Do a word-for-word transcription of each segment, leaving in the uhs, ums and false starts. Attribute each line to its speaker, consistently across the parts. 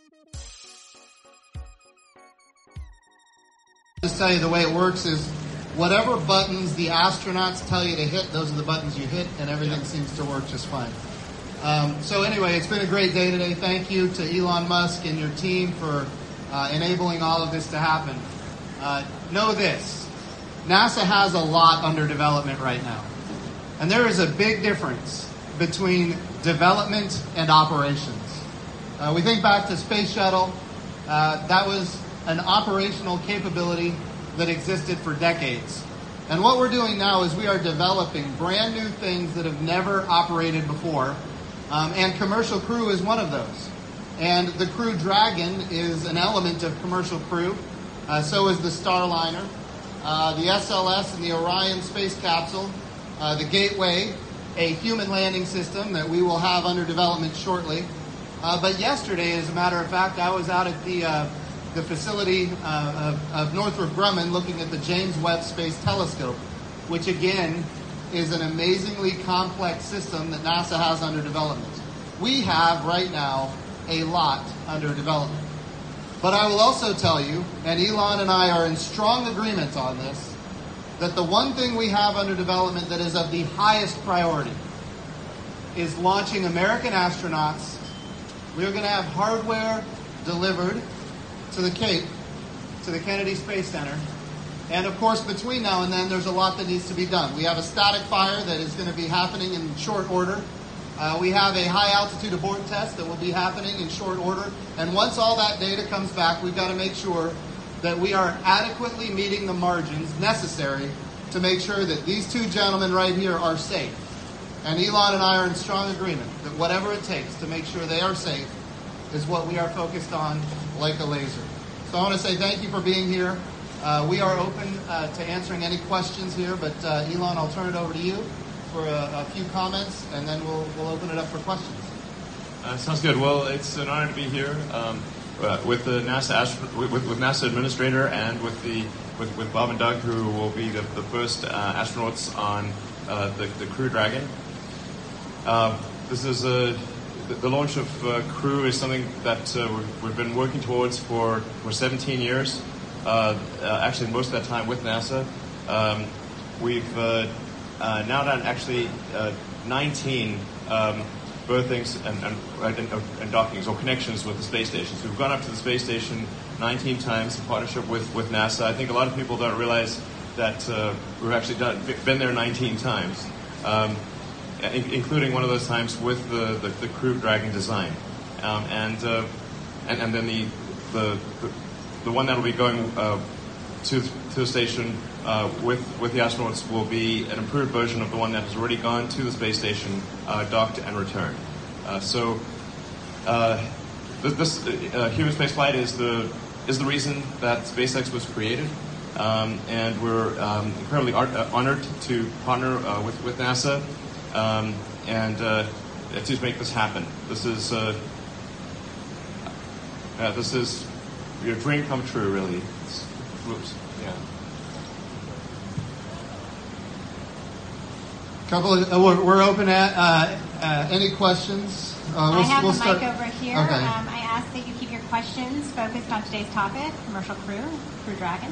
Speaker 1: Just tell you the way it works is whatever buttons the astronauts tell you to hit, those are the buttons you hit, and everything yeah. seems to work just fine. Um, so anyway, it's been a great day today. Thank you to Elon Musk and your team for uh, enabling all of this to happen. Uh, know this, NASA has a lot under development right now. And there is a big difference between development and operations. Uh, we think back to Space Shuttle. Uh, that was an operational capability that existed for decades. And what we're doing now is we are developing brand new things that have never operated before. Um, and Commercial Crew is one of those. And the Crew Dragon is an element of Commercial Crew. Uh, so is the Starliner, uh, the S L S and the Orion space capsule, uh, the Gateway, a human landing system that we will have under development shortly. Uh, but yesterday, as a matter of fact, I was out at the uh, the facility uh, of, of Northrop Grumman looking at the James Webb Space Telescope, which again is an amazingly complex system that NASA has under development. We have right now a lot under development. But I will also tell you, and Elon and I are in strong agreement on this, that the one thing we have under development that is of the highest priority is launching American astronauts. We are going to have hardware delivered to the Cape, to the Kennedy Space Center. And of course, between now and then, there's a lot that needs to be done. We have a static fire that is going to be happening in short order. Uh, we have a high-altitude abort test that will be happening in short order. And once all that data comes back, we've got to make sure that we are adequately meeting the margins necessary to make sure that these two gentlemen right here are safe. And Elon and I are in strong agreement that whatever it takes to make sure they are safe is what we are focused on like a laser. So I want to say thank you for being here. Uh, we are open uh, to answering any questions here, but uh, Elon, I'll turn it over to you for a, a few comments, and then we'll we'll open it up for questions.
Speaker 2: Uh, sounds good. Well, it's an honor to be here um, uh, with the NASA astro- with, with NASA administrator and with the with, with Bob and Doug, who will be the, the first uh, astronauts on uh, the, the Crew Dragon. Uh, this is a the, the launch of uh, Crew is something that uh, we've, we've been working towards for for seventeen years. Uh, uh, actually, most of that time with NASA. Um, we've uh, uh, now done actually uh, nineteen um, berthings and, and, and, and dockings or connections with the space station. So we've gone up to the space station nineteen times in partnership with, with NASA. I think a lot of people don't realize that uh, we've actually done, been there nineteen times, um, in, including one of those times with the, the, the Crew Dragon design. Um, and, uh, and and then the the, the The one that will be going uh, to, to the station uh, with with the astronauts will be an improved version of the one that has already gone to the space station, uh, docked and returned. Uh, so uh, this, this uh, human spaceflight is the is the reason that SpaceX was created, um, and we're um, incredibly art, uh, honored to partner uh, with with NASA um, and uh, to make this happen. This is uh, uh, this is. Your dream come true, really. It's, oops, yeah.
Speaker 1: Couple of, uh, we're, we're open at uh, uh, any questions.
Speaker 3: Uh, we'll,
Speaker 4: I have
Speaker 3: we'll
Speaker 4: a
Speaker 3: start.
Speaker 4: mic over here.
Speaker 1: Okay.
Speaker 4: Um, I ask that you keep your questions focused on today's topic, Commercial Crew, Crew Dragon.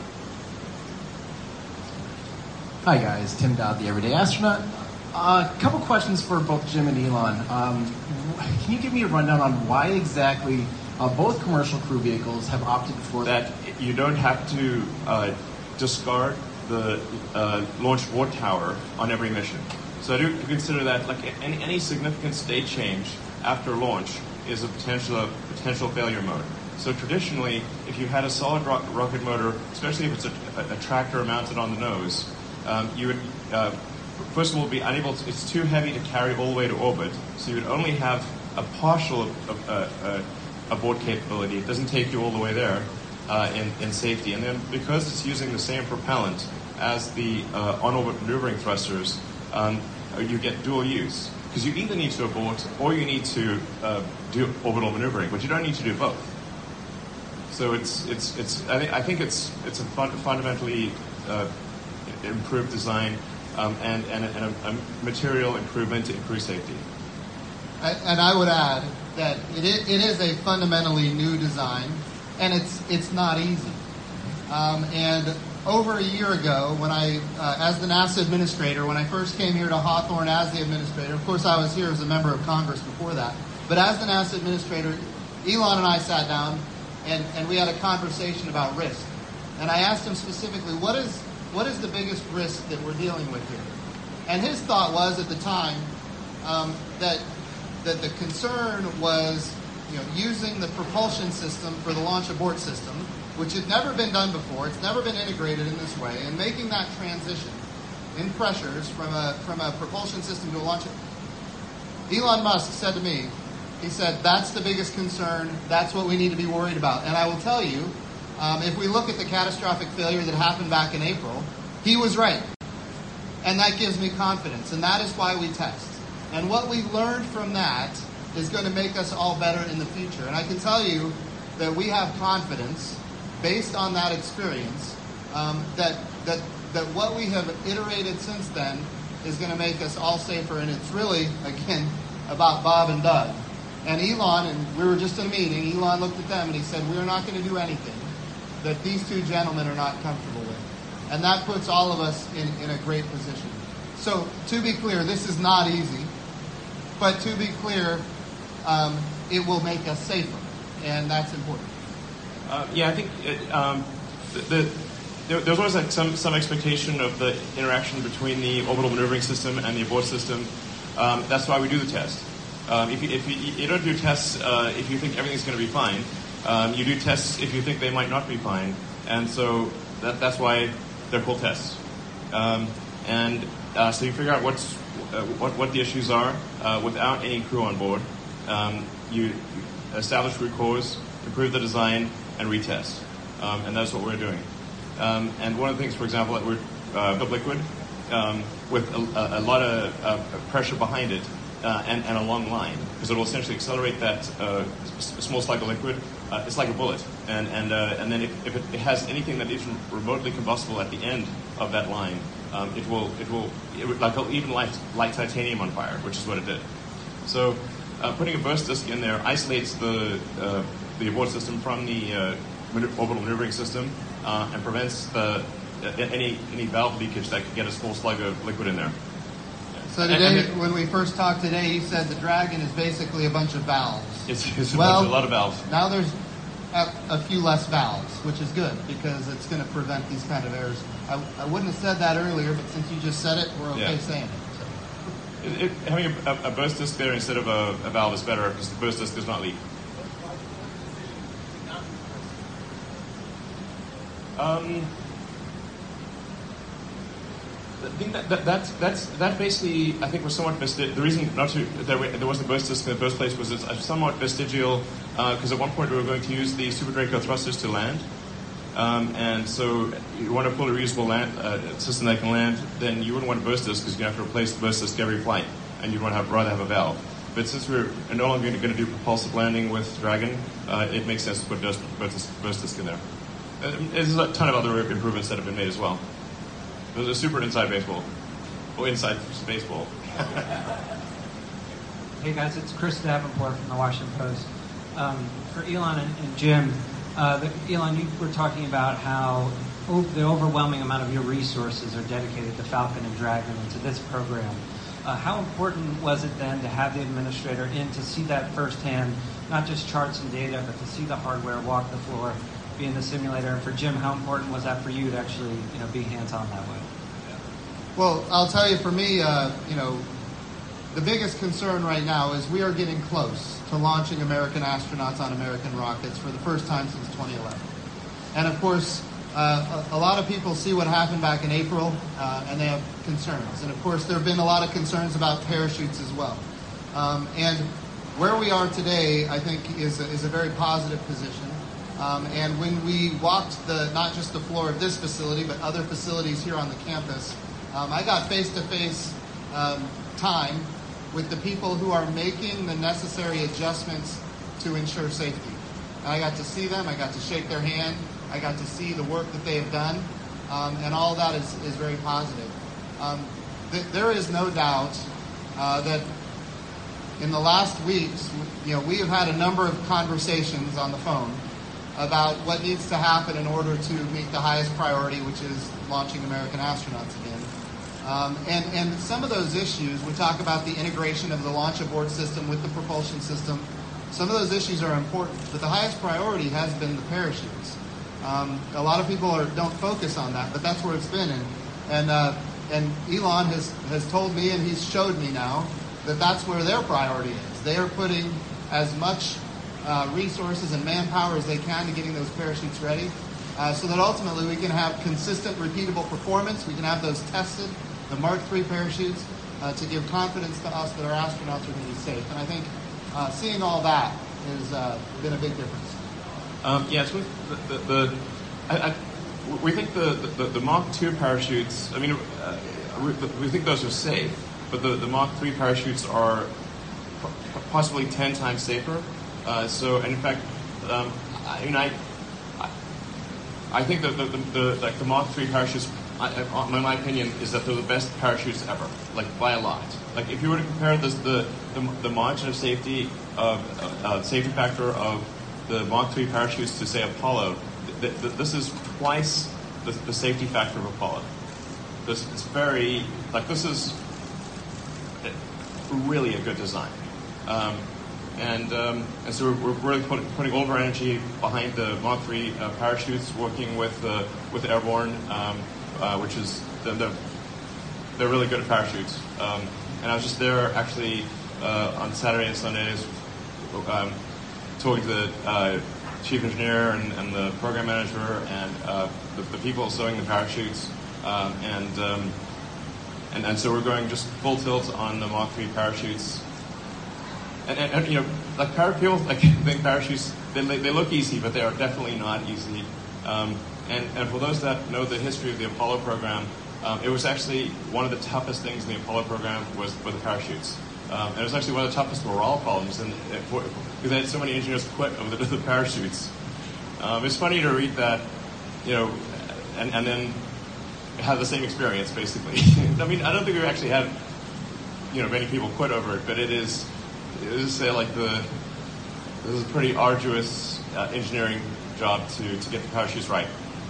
Speaker 5: Hi guys, Tim Dodd, the Everyday Astronaut. A uh, couple questions for both Jim and Elon. Um, can you give me a rundown on why exactly Uh, both Commercial Crew vehicles have opted for
Speaker 2: that? You don't have to uh, discard the uh, launch abort tower on every mission. So I do consider that like any, any significant state change after launch is a potential a potential failure mode. So traditionally, if you had a solid ro- rocket motor, especially if it's a, a, a tractor mounted on the nose, um, you would uh, first of all be unable to, it's too heavy to carry all the way to orbit. So you would only have a partial of, uh, uh, abort capability. It doesn't take you all the way there uh, in, in safety. And then because it's using the same propellant as the uh, on-orbit maneuvering thrusters, um, you get dual use. Because you either need to abort or you need to uh, do orbital maneuvering, but you don't need to do both. So it's it's it's. I think I think it's it's a fun, fundamentally uh, improved design um, and and, a, and a, a material improvement to improve safety.
Speaker 1: And I would add that it is, it is a fundamentally new design, and it's it's not easy. Um, and over a year ago, when I, uh, as the NASA administrator, when I first came here to Hawthorne as the administrator, of course I was here as a member of Congress before that, but as the NASA administrator, Elon and I sat down and, and we had a conversation about risk. And I asked him specifically, what is what is the biggest risk that we're dealing with here? And his thought was at the time um, that that the concern was, you know, using the propulsion system for the launch abort system, which had never been done before. It's never been integrated in this way, and making that transition in pressures from a from a propulsion system to a launch. Elon Musk said to me, he said, that's the biggest concern. That's what we need to be worried about. And I will tell you, um, if we look at the catastrophic failure that happened back in April, he was right. And that gives me confidence. And that is why we test. And what we learned from that is going to make us all better in the future. And I can tell you that we have confidence based on that experience, um, that, that, that what we have iterated since then is going to make us all safer. And it's really, again, about Bob and Doug. And Elon, and we were just in a meeting, Elon looked at them and he said, we're not going to do anything that these two gentlemen are not comfortable with. And that puts all of us in, in a great position. So, to be clear, this is not easy. But to be clear, um, it will make us safer. And that's important.
Speaker 2: Uh, yeah, I think it, um, the, the, there, there's always like some, some expectation of the interaction between the orbital maneuvering system and the abort system. Um, that's why we do the test. Um, if you, if you, you don't do tests uh, if you think everything's going to be fine. Um, you do tests if you think they might not be fine. And so that, that's why they're called tests. Um, and uh, so you figure out what's, uh, what, what the issues are uh, without any crew on board. Um, you, you establish root cause, improve the design, and retest. Um, and that's what we're doing. Um, and one of the things, for example, that we're uh, built liquid um, with a, a lot of uh, pressure behind it. Uh, and, and a long line, because it will essentially accelerate that uh, small slug of liquid. Uh, it's like a bullet, and and uh, and then if, if it has anything that is remotely combustible at the end of that line, um, it will it will it would, like it'll even light, light titanium on fire, which is what it did. So uh, putting a burst disk in there isolates the uh, the abort system from the uh, orbital maneuvering system uh, and prevents the uh, any any valve leakage that could get a small slug of liquid in there.
Speaker 1: So today, when we first talked today, you said the Dragon is basically a bunch of valves.
Speaker 2: It's, it's
Speaker 1: well,
Speaker 2: a, bunch, a lot of valves.
Speaker 1: Now there's a, a few less valves, which is good because it's going to prevent these kind of errors. I, I wouldn't have said that earlier, but since you just said it, we're okay
Speaker 2: yeah.
Speaker 1: saying it, so.
Speaker 2: it, it. Having a, a burst disk there instead of a, a valve is better because the burst disk does not leak. Um, I think that, that that's that's that basically I think was somewhat vestigial. The reason not to there, there wasn't a burst disk in the first place was it's somewhat vestigial because uh, at one point we were going to use the Super Draco thrusters to land, um, and so you want a fully reusable land, uh, system that can land. Then you wouldn't want a burst disk because you have to replace the burst disk every flight, and you'd want to have, rather have a valve. But since we're no longer going to do propulsive landing with Dragon, uh, it makes sense to put burst, burst disk in there. Uh, there's a ton of other improvements that have been made as well. There's a super inside baseball. Oh, inside baseball.
Speaker 3: Hey guys, it's Chris Davenport from the Washington Post. Um, for Elon and, and Jim, uh, the, Elon, you were talking about how o- the overwhelming amount of your resources are dedicated to Falcon and Dragon and to this program. Uh, how important was it then to have the administrator in to see that firsthand, not just charts and data, but to see the hardware, walk the floor, be in the simulator? And for Jim, how important was that for you to actually, you know, be hands-on that way?
Speaker 1: Well, I'll tell you, for me, uh, you know, the biggest concern right now is we are getting close to launching American astronauts on American rockets for the first time since twenty eleven. And of course, uh, a, a lot of people see what happened back in April, uh, and they have concerns. And of course, there have been a lot of concerns about parachutes as well. Um, and where we are today, I think, is a, is a very positive position. Um, and when we walked the not just the floor of this facility, but other facilities here on the campus, um, I got face-to-face um, time with the people who are making the necessary adjustments to ensure safety. And I got to see them. I got to shake their hand. I got to see the work that they have done. Um, and all that is, is very positive. Um, th- there is no doubt uh, that in the last weeks, you know, we have had a number of conversations on the phone about what needs to happen in order to meet the highest priority, which is launching American astronauts again. Um, and, and some of those issues, we talk about the integration of the launch abort system with the propulsion system. Some of those issues are important, but the highest priority has been the parachutes. Um, a lot of people are, don't focus on that, but that's where it's been. And, and, uh, and Elon has, has told me, and he's showed me now, that that's where their priority is. They are putting as much uh, resources and manpower as they can to getting those parachutes ready, uh, so that ultimately we can have consistent, repeatable performance. We can have those tested, the Mark three parachutes, uh, to give confidence to us that our astronauts are going to be safe. And I think uh, seeing all that has uh, been a big difference.
Speaker 2: Um, yes, with the, the, the I, I, we think the, the, the Mark two parachutes, I mean, uh, we, we think those are safe, but the, the Mark three parachutes are possibly ten times safer. Uh, so, and in fact, um, I mean, I, I, I think that the, the, the, like the Mark three parachutes, I, I, in my opinion, is that they're the best parachutes ever, like by a lot. Like if you were to compare this, the, the, the margin of safety, of, uh, safety factor of the Mark three parachutes to, say, Apollo, th- th- this is twice the, the safety factor of Apollo. This, it's very, like this is really a good design. Um, and, um, and so we're, we're really putting, putting all of our energy behind the Mark three uh, parachutes, working with uh, with Airborne, um, uh, which is, they're, they're really good at parachutes. Um, and I was just there actually uh, on Saturday and Sundays um, talking to the uh, chief engineer and, and the program manager and uh, the, the people sewing the parachutes. Um, and, um, and and so we're going just full tilt on the Mark three parachutes. And, and, and you know, like para- people like think parachutes, they, they look easy, but they are definitely not easy. Um, and, and for those that know the history of the Apollo program, um, it was actually one of the toughest things in the Apollo program was were the parachutes. Um, and it was actually one of the toughest morale problems, and because they had so many engineers quit over the, the parachutes. Um, it's funny to read that, you know, and, and then have the same experience basically. I mean, I don't think we actually had, you know, many people quit over it, but it is, it is say like the, this is a pretty arduous uh, engineering job to, to get the parachutes right.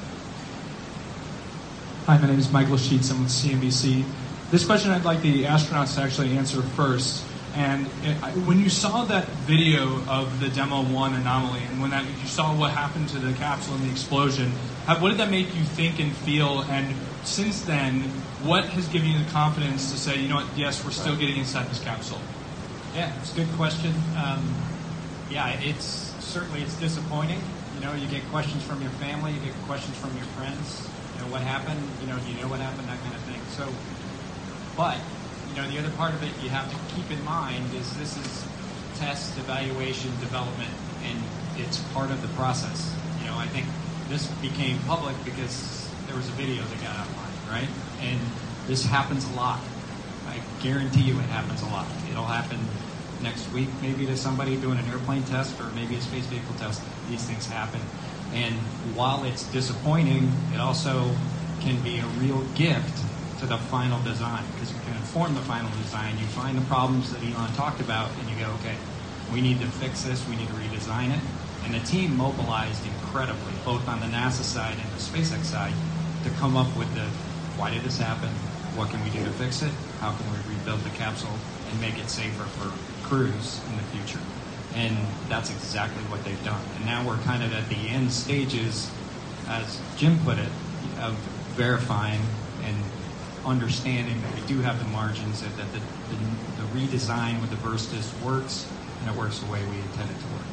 Speaker 6: Hi, my name is Michael Sheets. I'm with C N B C. This question I'd like the astronauts to actually answer first. And it, I, when you saw that video of the Demo one anomaly, and when that you saw what happened to the capsule and the explosion, how, what did that make you think and feel? And since then, what has given you the confidence to say, you know what, yes, we're still getting inside this capsule?
Speaker 3: Yeah, it's a good question. Um, yeah, it's certainly it's disappointing. You know, you get questions from your family, you get questions from your friends. You know, what happened? You know, do you know what happened? That kind of thing. So, but you know, the other part of it you have to keep in mind is this is test, evaluation, development, and it's part of the process. You know, I think this became public because there was a video that got online, right? And this happens a lot. I guarantee you it happens a lot. It'll happen next week maybe to somebody doing an airplane test or maybe a space vehicle test. These things happen. And while it's disappointing, it also can be a real gift to the final design because you can inform the final design. You find the problems that Elon talked about and you go, okay, we need to fix this, we need to redesign it. And the team mobilized incredibly, both on the NASA side and the SpaceX side, to come up with the, why did this happen? What can we do to fix it? How can we rebuild the capsule and make it safer for crews in the future? And that's exactly what they've done. And now we're kind of at the end stages, as Jim put it, of verifying and understanding that we do have the margins, that the, the, the redesign with the Verstis works, and it works the way we intend it to work.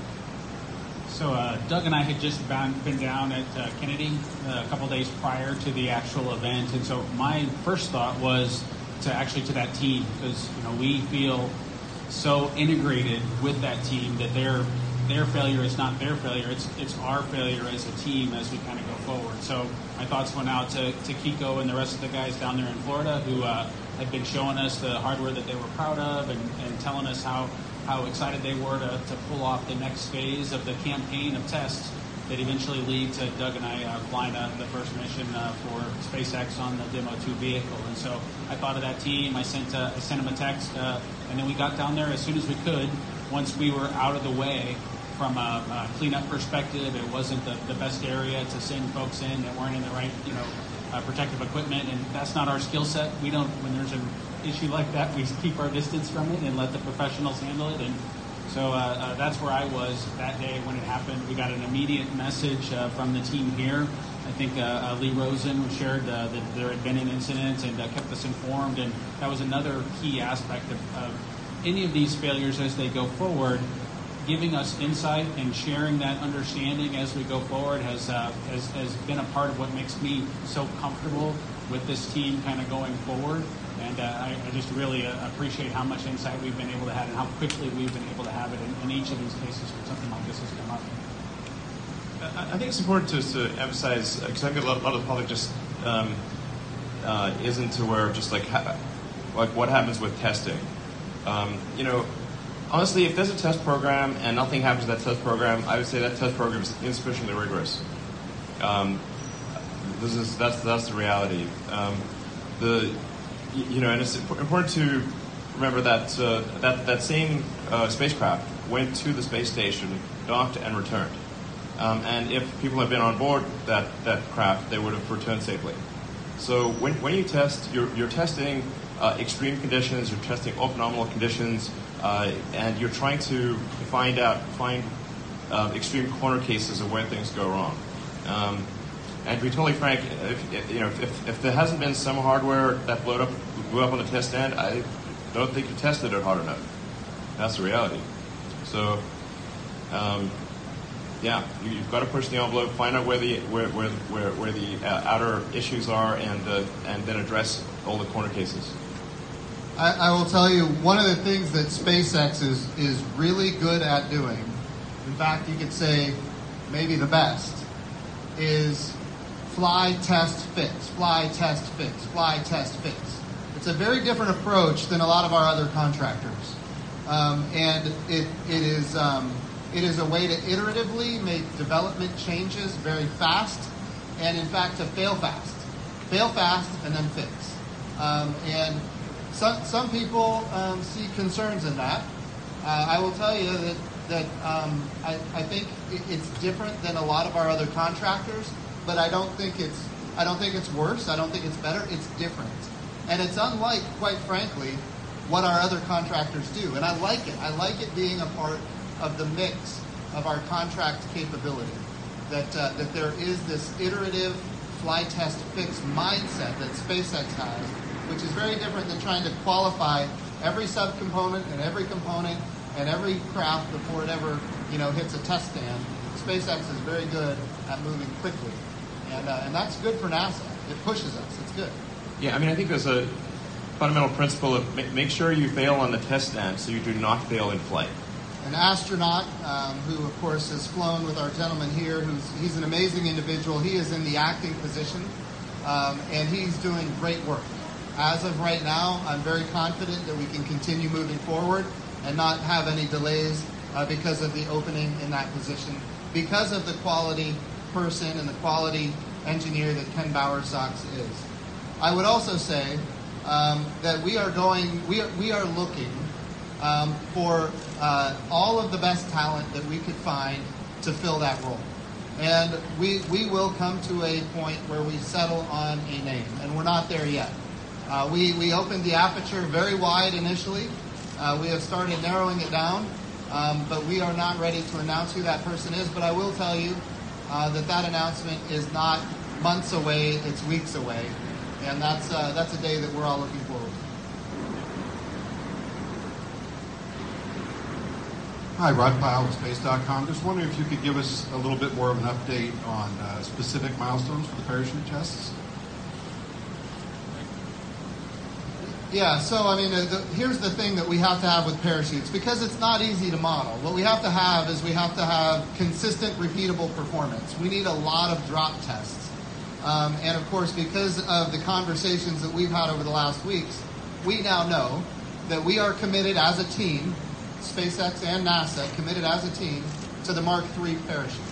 Speaker 7: So uh, Doug and I had just been down at uh, Kennedy uh, a couple days prior to the actual event, and so my first thought was to actually to that team, because you know we feel so integrated with that team that their their failure is not their failure, it's it's our failure as a team as we kind of go forward. So my thoughts went out to, to Kiko and the rest of the guys down there in Florida who uh, had been showing us the hardware that they were proud of and, and telling us how, how excited they were to, to pull off the next phase of the campaign of tests that eventually lead to Doug and I uh, flying uh, the first mission uh, for SpaceX on the Demo two vehicle. And so I thought of that team. I sent uh, I sent them a text, uh, and then we got down there as soon as we could. Once we were out of the way from a, a cleanup perspective, it wasn't the, the best area to send folks in that weren't in the right, you know, uh, protective equipment, and that's not our skill set. We don't. When there's an issue like that, we keep our distance from it and let the professionals handle it. And so uh, uh, that's where I was that day when it happened. We got an immediate message uh, from the team here. I think uh, uh, Lee Rosen shared uh, that there had been an incident and uh, kept us informed, and that was another key aspect of, of any of these failures as they go forward. Giving us insight and sharing that understanding as we go forward has, uh, has has been a part of what makes me so comfortable with this team kind of going forward. And uh, I, I just really uh, appreciate how much insight we've been able to have and how quickly we've been able to have it in, in each of these cases when something like this has come up.
Speaker 2: I think it's important to, to emphasize, because I think a lot, a lot of the public just um, uh, isn't aware of just like ha- like what happens with testing. Um, you know, honestly, if there's a test program and nothing happens to that test program, I would say that test program is insufficiently rigorous. Um, this is that's that's the reality. Um, the you know, and it's important to remember that uh, that that same uh, spacecraft went to the space station, docked, and returned. Um, and if people had been on board that, that craft, they would have returned safely. So when when you test, you're you're testing uh, extreme conditions, you're testing off-nominal conditions, uh, and you're trying to find out find uh, extreme corner cases of where things go wrong. Um, and to be totally frank, if, if, you know, if, if there hasn't been some hardware that blew up blew up on the test stand, I don't think you tested it hard enough. That's the reality. So. Um, Yeah, you, you've got to push the envelope, find out where the where where where, where the uh, outer issues are, and uh, and then address all the corner cases.
Speaker 1: I, I will tell you, one of the things that SpaceX is is really good at doing, in fact, you could say maybe the best, is fly, test, fix, fly, test, fix, fly, test, fix. It's a very different approach than a lot of our other contractors, um, and it it is. Um, It is a way to iteratively make development changes very fast, and in fact to fail fast. Fail fast and then fix. Um, and some, some people um, see concerns in that. Uh, I will tell you that, that um, I, I think it's different than a lot of our other contractors, but I don't think it's I don't think it's worse. I don't think it's better. It's different. And it's unlike, quite frankly, what our other contractors do. And I like it. I like it being a part of the mix of our contract capability, that uh, that there is this iterative fly, test, fix mindset that SpaceX has, which is very different than trying to qualify every subcomponent and every component and every craft before it ever, you know, hits a test stand. SpaceX is very good at moving quickly, and uh, and that's good for NASA. It pushes us. It's good.
Speaker 2: Yeah, I mean, I think there's a fundamental principle of make, make sure you fail on the test stand so you do not fail in flight.
Speaker 1: An astronaut um, who, of course, has flown with our gentleman here. Who's he's an amazing individual. He is in the acting position, um, and he's doing great work. As of right now, I'm very confident that we can continue moving forward and not have any delays uh, because of the opening in that position, because of the quality person and the quality engineer that Ken Bowersox is. I would also say um, that we are going, we are, we are looking. Um, for uh, all of the best talent that we could find to fill that role. And we we will come to a point where we settle on a name, and we're not there yet. Uh, we, we opened the aperture very wide initially. Uh, we have started narrowing it down, um, but we are not ready to announce who that person is. But I will tell you uh, that that announcement is not months away, it's weeks away. And that's, uh, that's a day that we're all looking forward to.
Speaker 8: Hi, Rod Pyle with Space dot com. Just wondering if you could give us a little bit more of an update on uh, specific milestones for the parachute tests.
Speaker 1: Yeah, so I mean, uh, the, here's the thing that we have to have with parachutes, because it's not easy to model. What we have to have is we have to have consistent, repeatable performance. We need a lot of drop tests. Um, and of course, because of the conversations that we've had over the last weeks, we now know that we are committed as a team, SpaceX and NASA, committed as a team to the Mark three parachute.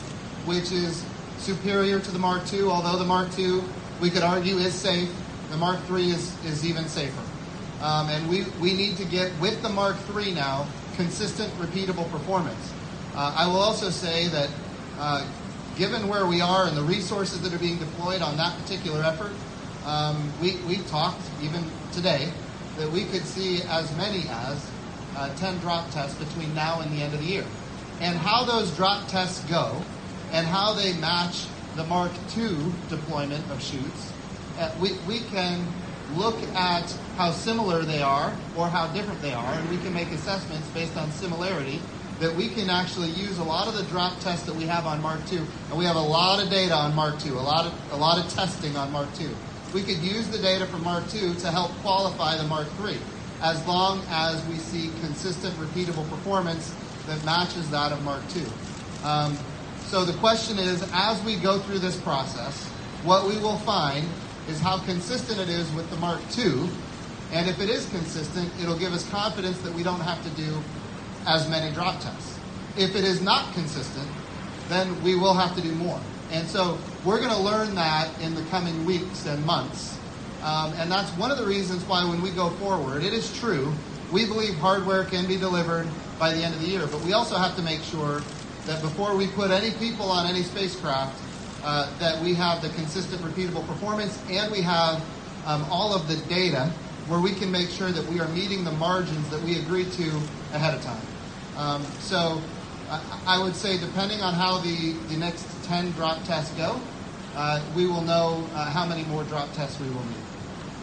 Speaker 1: which is superior to the Mark two, although the Mark two, we could argue, is safe. The Mark three is, is even safer. Um, and we, we need to get, with the Mark three now, consistent, repeatable performance. Uh, I will also say that uh, given where we are and the resources that are being deployed on that particular effort, um, we, we've talked, even today, that we could see as many as uh, ten drop tests between now and the end of the year. And how those drop tests go and how they match the Mark two deployment of chutes, uh, we, we can look at how similar they are or how different they are, and we can make assessments based on similarity that we can actually use a lot of the drop tests that we have on Mark two, and we have a lot of data on Mark two, a lot of, a lot of testing on Mark two. We could use the data from Mark two to help qualify the Mark three, as long as we see consistent, repeatable performance that matches that of Mark two. Um, so the question is, as we go through this process, what we will find is how consistent it is with the Mark two, and if it is consistent, it'll give us confidence that we don't have to do as many drop tests. If it is not consistent, then we will have to do more. And so we're going to learn that in the coming weeks and months. Um, and that's one of the reasons why when we go forward, it is true, we believe hardware can be delivered by the end of the year, but we also have to make sure that before we put any people on any spacecraft, uh, that we have the consistent, repeatable performance, and we have um, all of the data where we can make sure that we are meeting the margins that we agreed to ahead of time. Um, so I, I would say, depending on how the, the next ten drop tests go, uh, we will know uh, how many more drop tests we will need.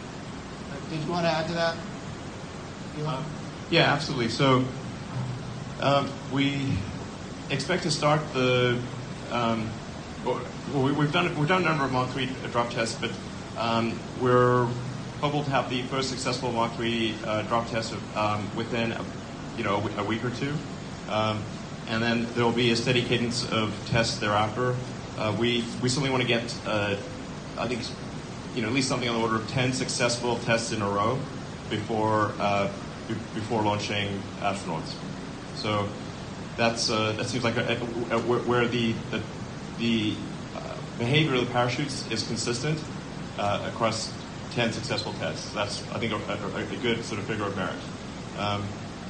Speaker 1: Uh, did you want to add to that?
Speaker 2: Um, yeah, absolutely. So um, we expect to start the. Um, well, we, we've done we've done a number of Mark three drop tests, but um, we're hopeful to have the first successful Mark three uh, drop test of, um, within a, you know a week or two, um, and then there will be a steady cadence of tests thereafter. Uh, we we certainly want to get uh, I think you know at least something on the order of ten successful tests in a row before uh, b- before launching astronauts. So that's uh, that seems like a, a, a, where the the, the uh, behavior of the parachutes is consistent uh, across ten successful tests. That's I think a, a, a good sort of figure of merit. Um,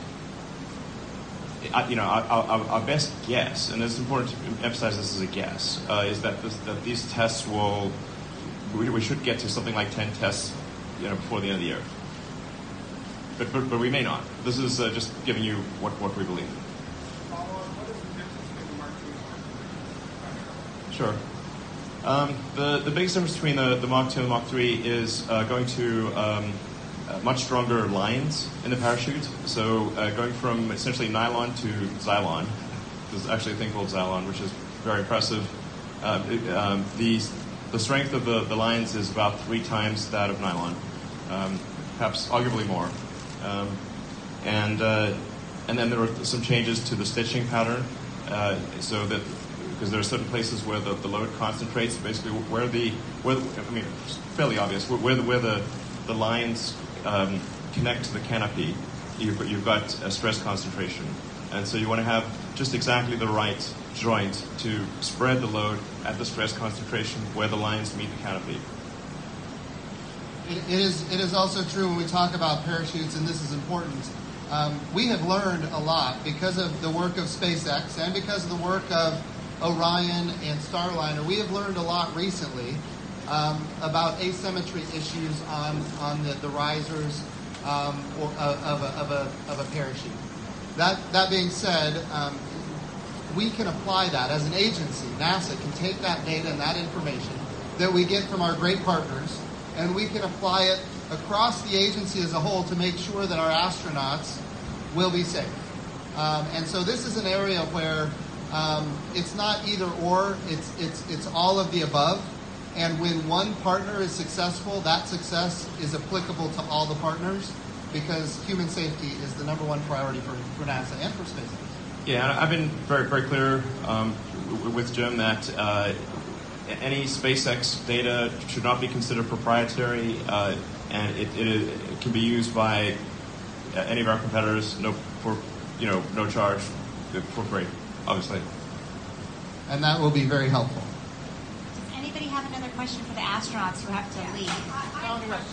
Speaker 2: I, you know, our, our, our best guess, and it's important to emphasize this as a guess, uh, is that this, that these tests will we, we should get to something like ten tests, you know, before the end of the year. But, but, but we may not. This is uh, just giving you what, what we believe. Sure. Um, the, the biggest difference between the, the Mark two and the Mark three is uh, going to um, uh, much stronger lines in the parachute. So uh, going from essentially nylon to Xylon. There's actually a thing called Xylon, which is very impressive. Uh, it, um, the, the strength of the, the lines is about three times that of nylon, um, perhaps arguably more. Um, and uh, and then there are some changes to the stitching pattern, uh, so that because there are certain places where the, the load concentrates, basically where the where the, I mean it's fairly obvious where the where the the lines um, connect to the canopy, you've you've got a stress concentration, and so you want to have just exactly the right joint to spread the load at the stress concentration where the lines meet the canopy.
Speaker 1: It, it is it is also true when we talk about parachutes, and this is important. Um, we have learned a lot because of the work of SpaceX and because of the work of Orion and Starliner. We have learned a lot recently um, about asymmetry issues on on the, the risers um, or, of, of, a, of, a, of a parachute. That that being said, um, we can apply that as an agency. NASA can take that data and that information that we get from our great partners, and we can apply it across the agency as a whole to make sure that our astronauts will be safe. Um, and so this is an area where um, it's not either or, it's, it's, it's all of the above. And when one partner is successful, that success is applicable to all the partners because human safety is the number one priority for, for NASA and for SpaceX.
Speaker 2: Yeah, I've been very, very clear um, with Jim that uh, any SpaceX data should not be considered proprietary, uh, and it, it, it can be used by any of our competitors, no for you know no charge, for free, obviously.
Speaker 1: and that will be very helpful.
Speaker 4: Does anybody have another question for the astronauts who have to leave? Thank you.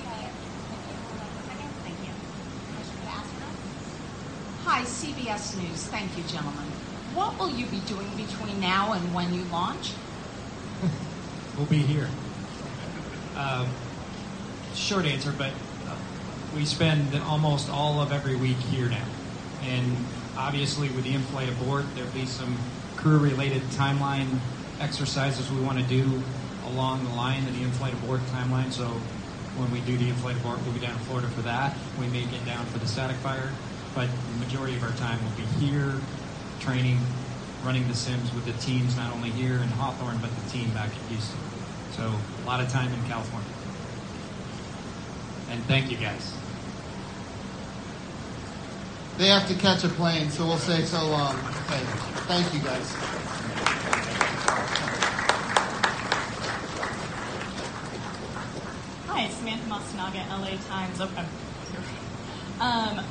Speaker 4: Question for the astronauts?
Speaker 9: Hi, C B S News. Thank you, gentlemen. What will you be doing between now and when you launch?
Speaker 3: We'll be here. Um, short answer, but uh, we spend almost all of every week here now. And obviously with the in-flight abort, there'll be some crew-related timeline exercises we want to do along the line of the in-flight abort timeline. So when we do the in-flight abort, we'll be down in Florida for that. We may get down for the static fire, but the majority of our time will be here, training, running the sims with the teams, not only here in Hawthorne, but the team back in Houston. So a lot of time in California. And thank you guys.
Speaker 1: They have to catch a plane, so we'll say so long. Okay. Thank you, guys.
Speaker 10: Hi, Samantha Masunaga, L A Times. Oh, I'm here. Um,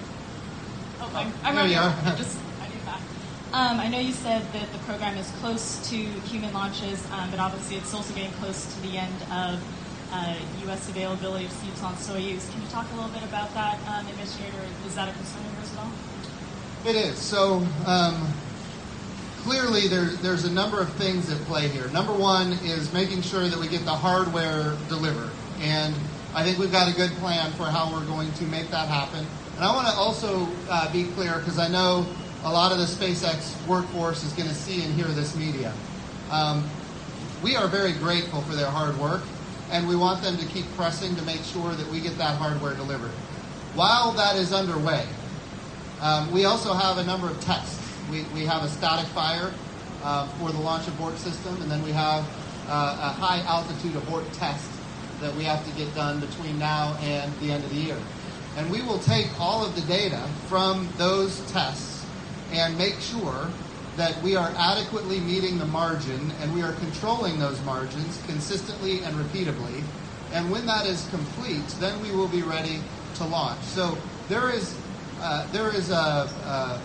Speaker 10: oh, I'm, I'm
Speaker 1: There
Speaker 10: right
Speaker 1: you
Speaker 10: here.
Speaker 1: are.
Speaker 10: Just, I need that. Um, I know you said that the program is close to human launches, um, but obviously it's also getting close to the end of uh, U S availability of seats on Soyuz. Can you talk a little bit about that, um, Administrator? Is that a concern of yours at all?
Speaker 1: It is. So um, clearly there, there's a number of things at play here. Number one is making sure that we get the hardware delivered. And I think we've got a good plan for how we're going to make that happen. And I want to also uh, be clear, because I know a lot of the SpaceX workforce is going to see and hear this media. Um, we are very grateful for their hard work, and we want them to keep pressing to make sure that we get that hardware delivered. While that is underway, um, we also have a number of tests. We, we have a static fire uh, for the launch abort system, and then we have uh, a high altitude abort test that we have to get done between now and the end of the year. And we will take all of the data from those tests and make sure that we are adequately meeting the margin and we are controlling those margins consistently and repeatably. And when that is complete, then we will be ready to launch. So there is, uh, there is a, uh,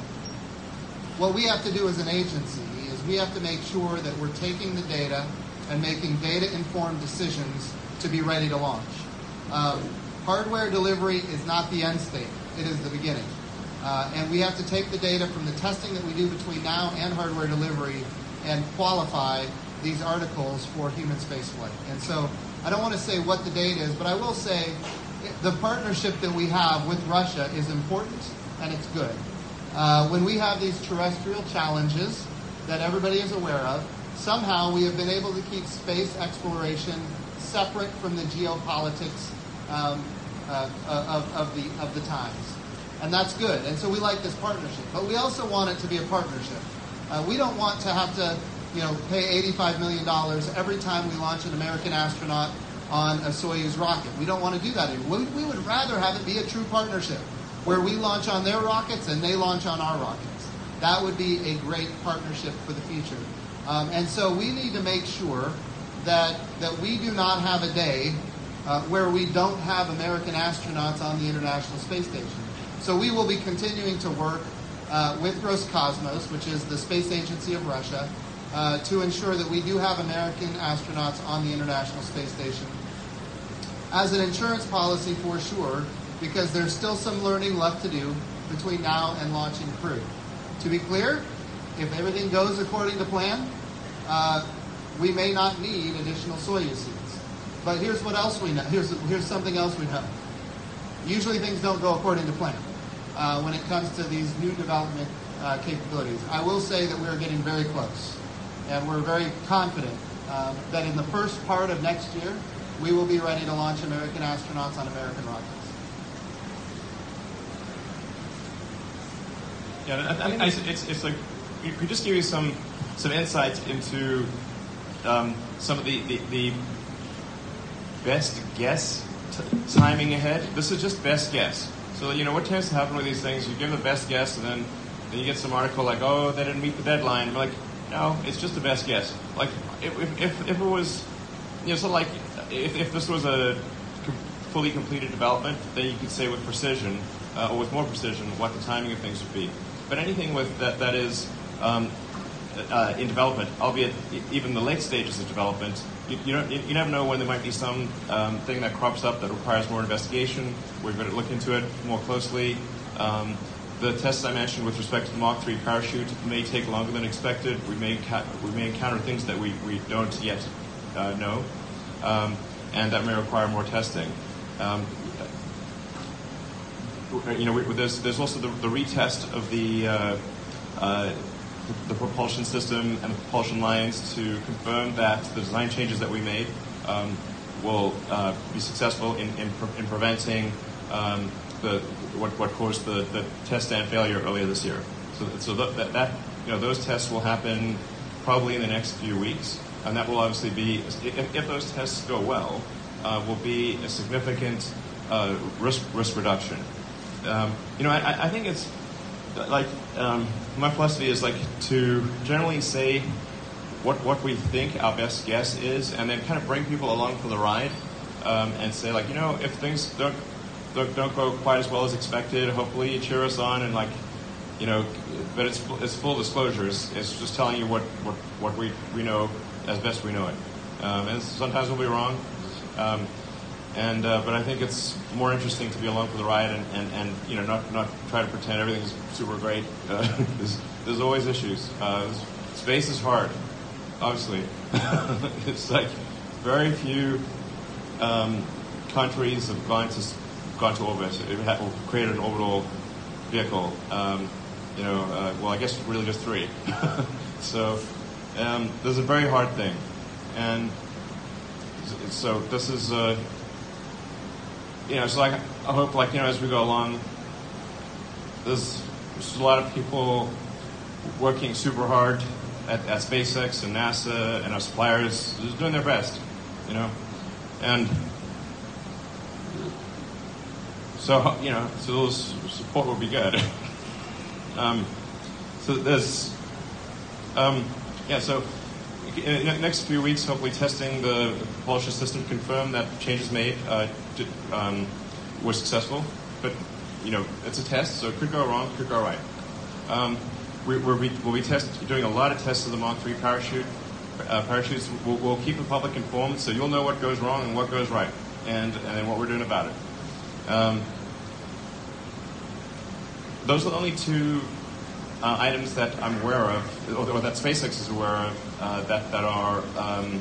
Speaker 1: what we have to do as an agency is we have to make sure that we're taking the data and making data-informed decisions to be ready to launch. Um, hardware delivery is not the end state. It is the beginning. Uh, and we have to take the data from the testing that we do between now and hardware delivery and qualify these articles for human spaceflight. And so I don't want to say what the date is, but I will say the partnership that we have with Russia is important and it's good. Uh, when we have these terrestrial challenges that everybody is aware of, somehow we have been able to keep space exploration separate from the geopolitics um, uh, of, of, the, of the times. And that's good. And so we like this partnership. But we also want it to be a partnership. Uh, we don't want to have to, you know, pay eighty-five million dollars every time we launch an American astronaut on a Soyuz rocket. We don't want to do that anymore. We, we would rather have it be a true partnership where we launch on their rockets and they launch on our rockets. That would be a great partnership for the future. Um, and so we need to make sure that, that we do not have a day uh, where we don't have American astronauts on the International Space Station. So we will be continuing to work uh, with Roscosmos, which is the space agency of Russia, uh, to ensure that we do have American astronauts on the International Space Station. As an insurance policy for sure, because there's still some learning left to do between now and launching crew. To be clear, if everything goes according to plan, uh, we may not need additional Soyuz seats. But here's what else we know. Here's, here's something else we know. Usually things don't go according to plan uh, when it comes to these new development uh, capabilities. I will say that we're getting very close, and we're very confident uh, that in the first part of next year, we will be ready to launch American astronauts on American rockets.
Speaker 2: Yeah, I, I, it's, it's like, we could just give you some some insights into um, some of the, the, the best guess t- timing ahead. This is just best guess. So, you know, what tends to happen with these things, you give the best guess, and then, then you get some article like, oh, they didn't meet the deadline. We're like, no, it's just the best guess. Like, if, if, if it was, you know, so like, if, if this was a com- fully completed development, then you could say with precision, uh, or with more precision, what the timing of things would be. But anything with that that is um, uh, in development, albeit e- even the late stages of development. You, you, don't, you, you never know when there might be some um, thing that crops up that requires more investigation. We're going to look into it more closely. Um, the tests I mentioned with respect to the Mach three parachute may take longer than expected. We may ca- we may encounter things that we, we don't yet uh, know, um, and that may require more testing. Um, you know, we, there's there's also the, the retest of the, uh, uh, the the propulsion system and the propulsion lines to confirm that the design changes that we made um, will uh, be successful in in, pre- in preventing um, the what what caused the, the test stand failure earlier this year. So so that, that you know those tests will happen probably in the next few weeks, and that will obviously be if, if those tests go well, uh, will be a significant uh, risk risk reduction. Um, you know, I, I think it's like um, my philosophy is like to generally say what what we think our best guess is, and then kind of bring people along for the ride, um, and say like, you know, if things don't, don't don't go quite as well as expected, hopefully you cheer us on and like, you know, but it's it's full disclosure. It's, it's just telling you what, what, what we we know as best we know it, um, and sometimes we'll be wrong. Um, And uh, but I think it's more interesting to be along for the ride and, and, and you know not not try to pretend everything's super great. Uh, there's, there's always issues. Uh, space is hard, obviously. It's like very few um, countries have gone to gone to orbit. It had, created an orbital vehicle. Um, you know, uh, well, I guess really just three. So um, this is a very hard thing, and so this is. Uh, You know, so like I hope, like you know, as we go along, there's, there's a lot of people working super hard at, at SpaceX and NASA and our suppliers, just doing their best, you know, and so you know, so those support will be good. um, so there's, um, yeah, so. In the next few weeks, hopefully testing the propulsion system to confirm that changes made uh, did, um, were successful. But, you know, it's a test, so it could go wrong, could go right. Um, we, we'll be, we'll be test, doing a lot of tests of the Mach three parachute. Uh, parachutes. We'll, we'll keep the public informed, so you'll know what goes wrong and what goes right, and, and then what we're doing about it. Um, those are the only two Uh, items that I'm aware of, or, or that SpaceX is aware of, uh, that that are um,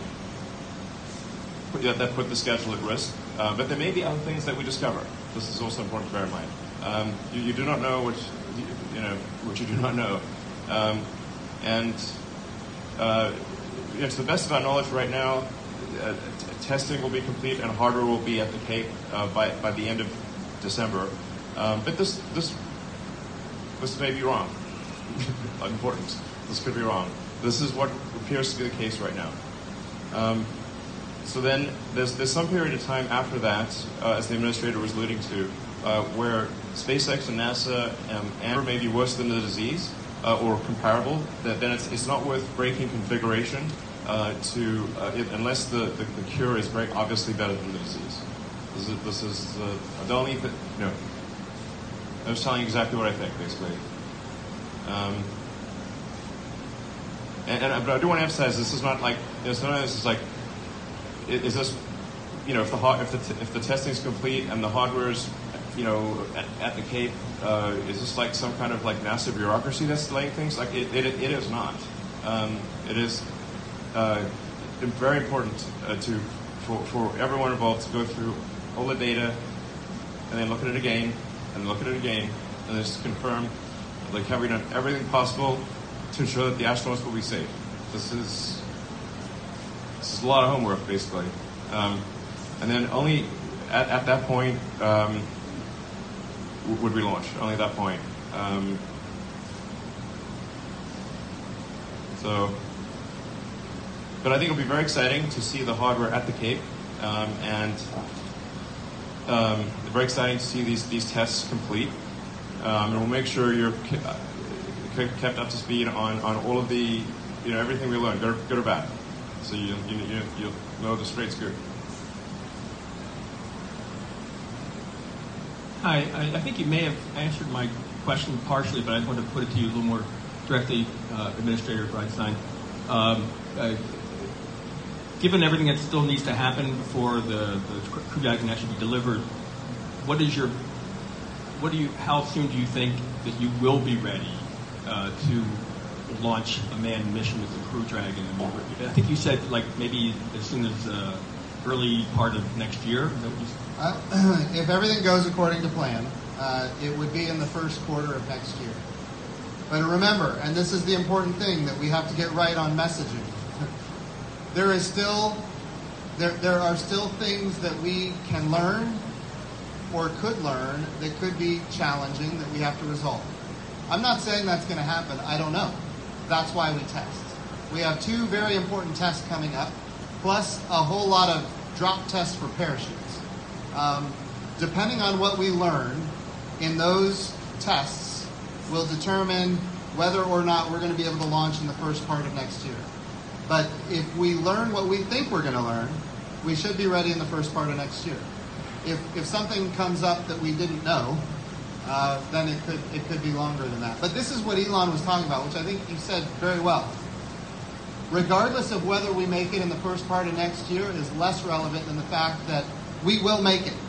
Speaker 2: that put the schedule at risk. Uh, but there may be other things that we discover. This is also important to bear in mind. Um, you, you do not know what you, you know what you do not know, um, and uh, you know, to the best of our knowledge right now, uh, t- testing will be complete and hardware will be at the Cape uh, by by the end of December. Um, but this this this may be wrong. Important. This could be wrong. This is what appears to be the case right now. Um, so then there's there's some period of time after that, uh, as the administrator was alluding to, uh, where SpaceX and NASA um, and may be worse than the disease uh, or comparable. That then it's it's not worth breaking configuration uh, to uh, it, unless the, the, the cure is very obviously better than the disease. This is this is uh, the only th- you know. I'm just telling you exactly what I think, basically. Um, and, and but I do want to emphasize this is not like you know, sometimes this is like is, is this you know if the hard, if the t- if the testing is complete and the hardware's you know at, at the Cape uh, is this like some kind of like massive bureaucracy that's delaying things? Like it it, it is not. Um, it is uh, very important uh, to for, for everyone involved to go through all the data and then look at it again and look at it again and just confirm. Like, have we done everything possible to ensure that the astronauts will be safe? This is this is a lot of homework, basically. Um, and then only at, at that point um, would we launch. Only at that point. Um, so, but I think it'll be very exciting to see the hardware at the Cape, um, and um, very exciting to see these these tests complete. Um, and we'll make sure you're kept up to speed on, on all of the, you know, everything we learn, good or, good or bad. So you, you, you, you'll know the straight scoop.
Speaker 11: Hi, I, I think you may have answered my question partially, but I want to put it to you a little more directly uh, Administrator Bridenstine. Um, uh, given everything that still needs to happen before the, the Crew Dragon can actually be delivered, what is your, what do you, how soon do you think that you will be ready uh, to launch a manned mission with the Crew Dragon? I mean, I think you said like maybe as soon as uh, early part of next year. Is that what you said?
Speaker 1: Uh, if everything goes according to plan, uh, it would be in the first quarter of next year. But remember, and this is the important thing that we have to get right on messaging, there is still, there, there are still things that we can learn or could learn that could be challenging that we have to resolve. I'm not saying that's going to happen. I don't know. That's why we test. We have two very important tests coming up, plus a whole lot of drop tests for parachutes. Um, depending on what we learn in those tests will determine whether or not we're going to be able to launch in the first part of next year. But if we learn what we think we're going to learn, we should be ready in the first part of next year. If if something comes up that we didn't know, uh, then it could it could be longer than that. But this is what Elon was talking about, which I think you said very well. Regardless of whether we make it in the first part of next year is less relevant than the fact that we will make it.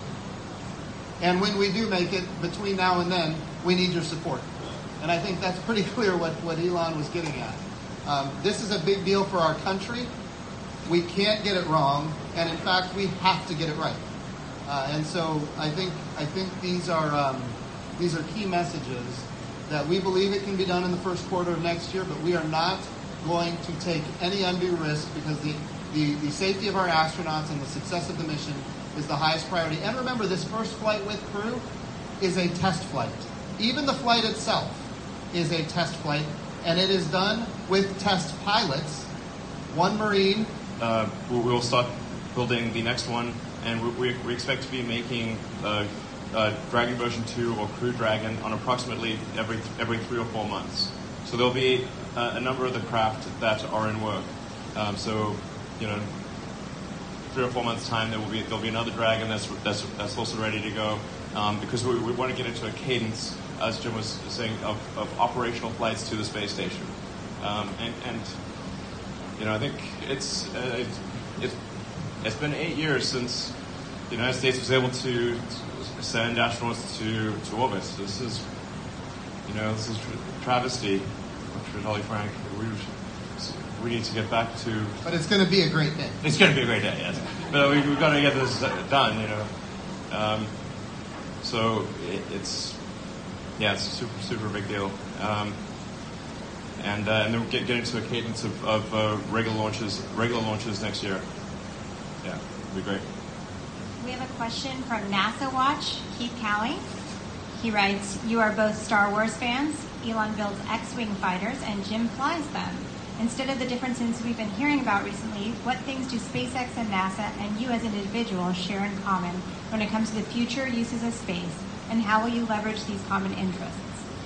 Speaker 1: And when we do make it, between now and then, we need your support. And I think that's pretty clear what, what Elon was getting at. Um, this is a big deal for our country. We can't get it wrong, and in fact, we have to get it right. Uh, and so I think I think these are um, these are key messages that we believe it can be done in the first quarter of next year, but we are not going to take any undue risk because the, the, the safety of our astronauts and the success of the mission is the highest priority. And remember, this first flight with crew is a test flight. Even the flight itself is a test flight, and it is done with test pilots, one Marine.
Speaker 2: Uh, we will start building the next one, and we, we, we expect to be making uh, uh, Dragon version two or Crew Dragon on approximately every every three or four months. So there'll be uh, a number of the craft that are in work. Um, so, you know, three or four months time, there will be there'll be another Dragon that's that's that's also ready to go, um, because we, we want to get into a cadence, as Jim was saying, of, of operational flights to the space station, um, and and you know I think it's uh, it's, it's it's been eight years since the United States was able to send astronauts to to orbit. This is you know this is a travesty. Holly Frank, we we need to get back to.
Speaker 1: But it's going to be a great day.
Speaker 2: It's going to be a great day, yes. But we, we've got to get this done, you know. Um, so it, it's yeah, it's a super super big deal. Um, and uh, and then we'll get, get into a cadence of, of uh, regular launches regular launches next year. Yeah, it'll be great.
Speaker 4: We have a question from NASA Watch, Keith Cowie. He writes, "You are both Star Wars fans. Elon builds X-Wing fighters and Jim flies them. Instead of the differences we've been hearing about recently, what things do SpaceX and NASA and you as an individual share in common when it comes to the future uses of space, and how will you leverage these common interests?"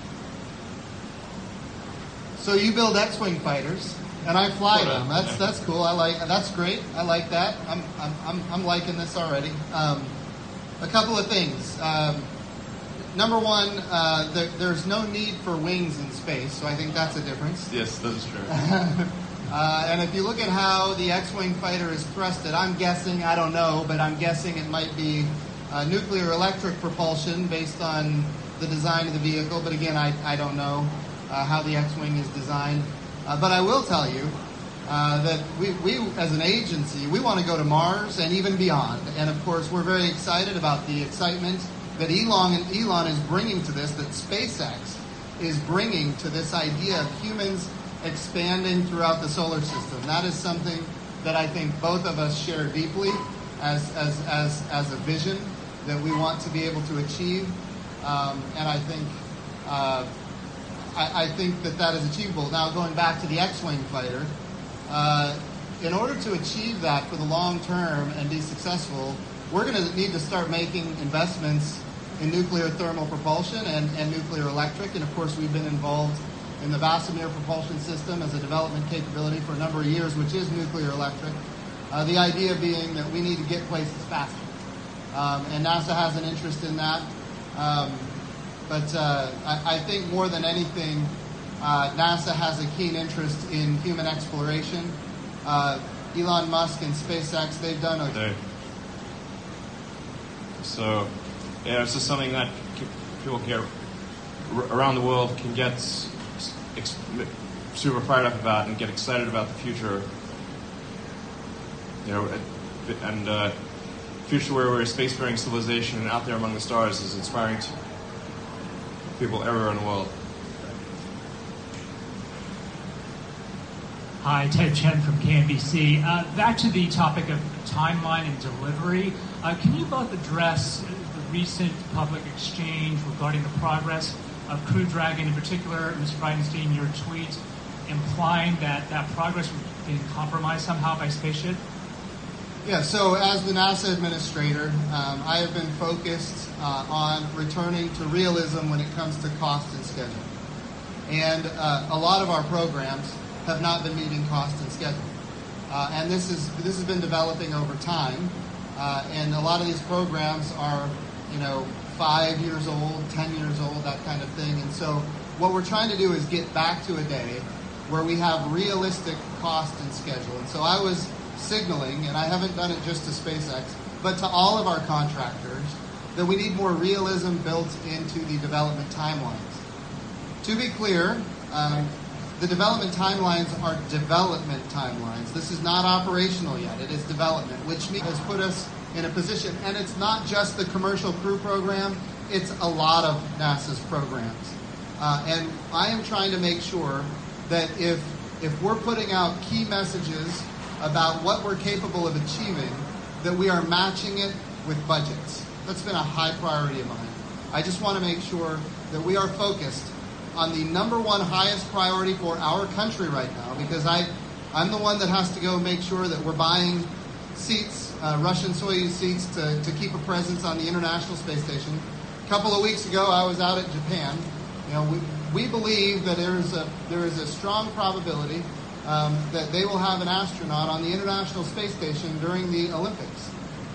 Speaker 1: So you build X-Wing fighters, and I fly
Speaker 2: Hold
Speaker 1: them.
Speaker 2: on.
Speaker 1: That's that's cool. I like that's great. I like that. I'm I'm I'm, I'm liking this already. Um, a couple of things. Um, Number one, uh, there, there's no need for wings in space, so I think that's a difference.
Speaker 2: Yes, that is true.
Speaker 1: uh, and if you look at how the X-Wing fighter is thrusted, I'm guessing, I don't know, but I'm guessing it might be uh, nuclear electric propulsion based on the design of the vehicle. But again, I, I don't know uh, how the X-Wing is designed. Uh, but I will tell you uh, that we, we, as an agency, we want to go to Mars and even beyond. And of course, we're very excited about the excitement that Elon and Elon is bringing to this, that SpaceX is bringing to this idea of humans expanding throughout the solar system. That is something that I think both of us share deeply as as as, as a vision that we want to be able to achieve. Um, and I think uh, I, I think that that is achievable. Now, going back to the X-Wing fighter, uh, in order to achieve that for the long term and be successful, we're going to need to start making investments in nuclear thermal propulsion and, and nuclear electric. And of course, we've been involved in the Vassamir propulsion system as a development capability for a number of years, which is nuclear electric. Uh, the idea being that we need to get places faster. Um, and NASA has an interest in that. Um, but uh, I, I think more than anything, uh, NASA has a keen interest in human exploration. Uh, Elon Musk and SpaceX, they've done a...
Speaker 2: They, so, yeah, it's just something that people here around the world can get ex- super fired up about and get excited about the future. You know, and uh, future where we're a spacefaring civilization out there among the stars is inspiring to people everywhere in the world.
Speaker 12: Hi, Ted Chen from K N B C. Uh, back to the topic of timeline and delivery. Uh, can you both address the recent public exchange regarding the progress of Crew Dragon, in particular, Miz Bridenstine, your tweet implying that that progress was being compromised somehow by spaceship?
Speaker 1: Yeah, so as the NASA administrator, um, I have been focused uh, on returning to realism when it comes to cost and schedule. And uh, a lot of our programs have not been meeting cost and schedule. Uh, and this is this has been developing over time. Uh, and a lot of these programs are, you know, five years old, ten years old, that kind of thing. And so what we're trying to do is get back to a day where we have realistic cost and schedule. And so I was signaling, and I haven't done it just to SpaceX, but to all of our contractors, that we need more realism built into the development timelines. To be clear, um, the development timelines are development timelines. This is not operational yet. It is development, which has put us in a position, and it's not just the Commercial Crew program, it's a lot of NASA's programs. Uh, and I am trying to make sure that if if we're putting out key messages about what we're capable of achieving, that we are matching it with budgets. That's been a high priority of mine. I just want to make sure that we are focused on the number one highest priority for our country right now, because I, I'm the one that has to go make sure that we're buying seats, uh, Russian Soyuz seats, to, to keep a presence on the International Space Station. A couple of weeks ago, I was out at Japan. You know, we, we believe that there is a there is a strong probability um, that they will have an astronaut on the International Space Station during the Olympics.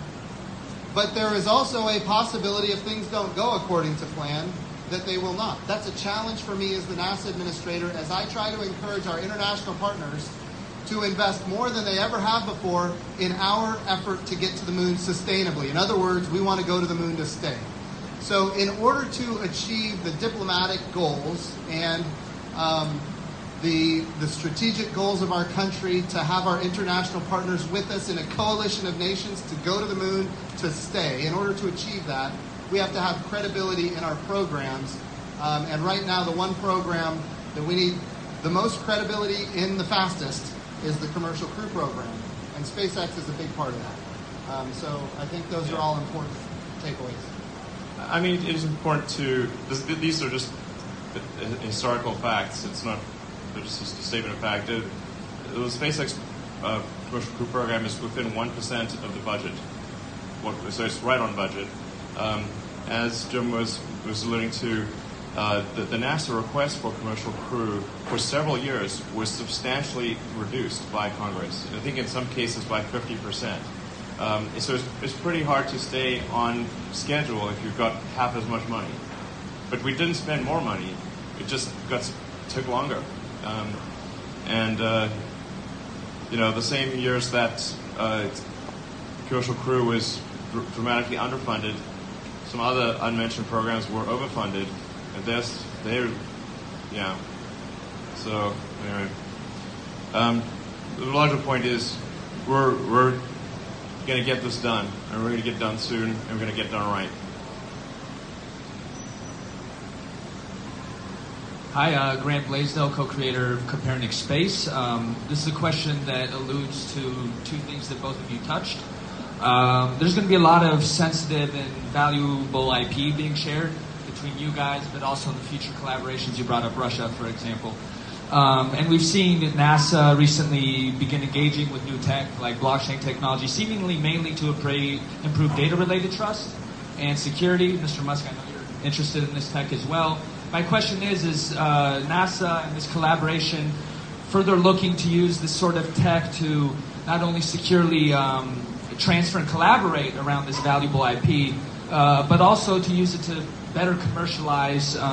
Speaker 1: But there is also a possibility, if things don't go according to plan, that they will not. That's a challenge for me as the NASA administrator, as I try to encourage our international partners to invest more than they ever have before in our effort to get to the moon sustainably. In other words, we want to go to the moon to stay. So in order to achieve the diplomatic goals and um, the, the strategic goals of our country, to have our international partners with us in a coalition of nations to go to the moon to stay, in order to achieve that, we have to have credibility in our programs. Um, and right now, the one program that we need the most credibility in the fastest is the Commercial Crew program. And SpaceX is a big part of that. Um, so I think those
Speaker 2: yeah.
Speaker 1: are all important takeaways.
Speaker 2: I mean, it is important to, this, these are just historical facts. It's not just a statement of fact. It, the SpaceX uh, Commercial Crew program is within one percent of the budget. What, so it's right on budget. Um, as Jim was, was alluding to, uh, the, the NASA request for Commercial Crew for several years was substantially reduced by Congress. I think in some cases by fifty percent. Um, so it's, it's pretty hard to stay on schedule if you've got half as much money. But we didn't spend more money. It just got took longer. Um, and, uh, you know, the same years that uh, Commercial Crew was dr- dramatically underfunded, some other unmentioned programs were overfunded. And that's, they're, yeah. So, anyway. Um, the larger point is we're, we're going to get this done, and we're going to get done soon, and we're going to get done right.
Speaker 13: Hi, uh, Grant Blaisdell, co-creator of Copernic Space. Um, this is a question that alludes to two things that both of you touched. Um, there's going to be a lot of sensitive and valuable I P being shared between you guys, but also in the future collaborations. You brought up Russia, for example. Um, and we've seen NASA recently begin engaging with new tech, like blockchain technology, seemingly mainly to improve data-related trust and security. Mister Musk, I know you're interested in this tech as well. My question is, is uh, NASA and this collaboration further looking to use this sort of tech to not only securely um, transfer and collaborate around this valuable I P, uh, but also to use it to better commercialize um,